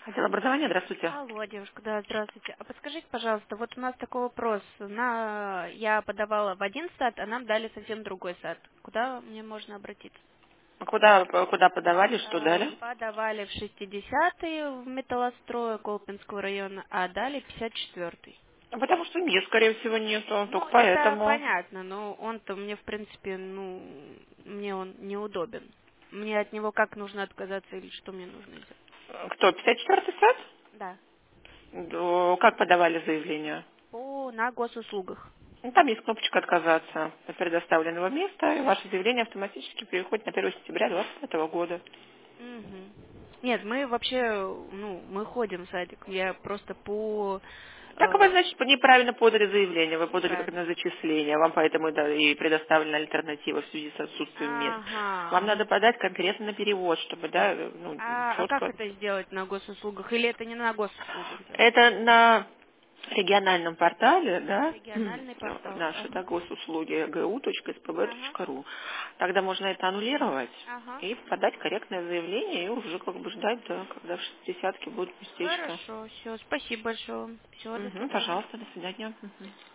Отдел образования, здравствуйте. Алло, девушка, да, здравствуйте. А подскажите, пожалуйста, вот у нас такой вопрос. Я подавала в один сад, а нам дали совсем другой сад. Куда мне можно обратиться? А куда подавали, что дали? Подавали в 60-й в металлострое Колпинского района, а дали 54-й. Ну, потому что нет, скорее всего, нету, Ну, только это поэтому. понятно, но он-то мне, в принципе, мне он неудобен. Мне от него как нужно отказаться или что мне нужно сделать? Кто, 54-й сад? Да, Как подавали заявление? на госуслугах. Ну, там есть кнопочка «Отказаться от предоставленного места», и ваше заявление автоматически переходит на 1 сентября 2025 года. Мгм. Нет, мы вообще, мы ходим в садик. Я просто Так вы, значит, неправильно подали заявление, вы подали как неправильно. на зачисление, вам поэтому да, и предоставлена альтернатива в связи с отсутствием мест. Вам Ага. надо подать конкретно на перевод, чтобы, да, А как четко. это сделать на госуслугах? Или это не на госуслугах делать? Это на региональном портале, да, Региональный портал. наши, да, Ага. госуслуги Ага. gu.spb.ru. Тогда можно это аннулировать Ага. и подать корректное заявление и уже как бы ждать, да, когда в 60-ке будет местечко. Хорошо, все. Спасибо большое. Все, до Мгм, свидания. пожалуйста, до свидания. Мгм.